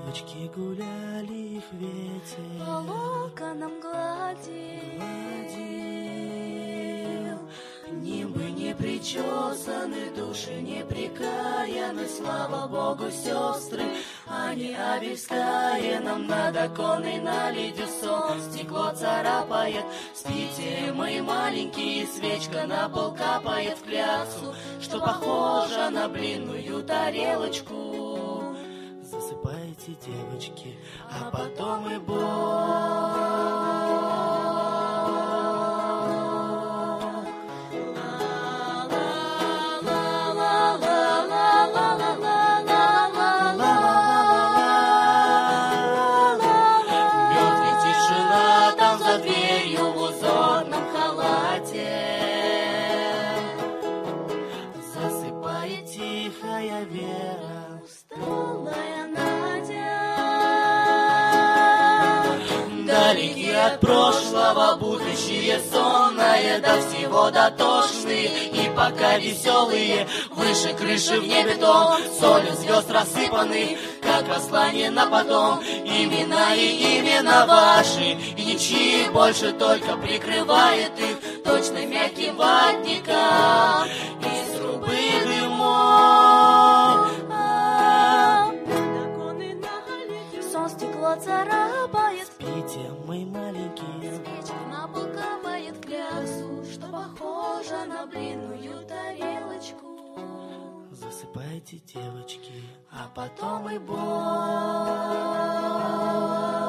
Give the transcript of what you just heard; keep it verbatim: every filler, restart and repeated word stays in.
девочки гуляли, их ветер по локонам гладил. гладил. Нимбы не причесаны, души не прикаяны, слава Богу, сестры, а не Авельская. Нам над оконной наледью сон, стекло царапает. Спите, мои маленькие, свечка на пол капает в кляксу, что похоже на блинную тарелочку. Засыпайте, девочки, а потом и Бог. Тихая Вера, усталая Надя, далеки от прошлого, будущее сонное, до всего дотошные, и пока веселые, выше крыши в небе том, солью звезд рассыпаны, как послание на потом, имена и имена ваши, и ничьи больше, только прикрывает их точно мягким ватником из трубы дымок. сон стекло царапает. Спите, мои маленькие, Свечка на пол капает кляксу, что похоже на блинную тарелочку. засыпайте, девочки, а потом и Бог.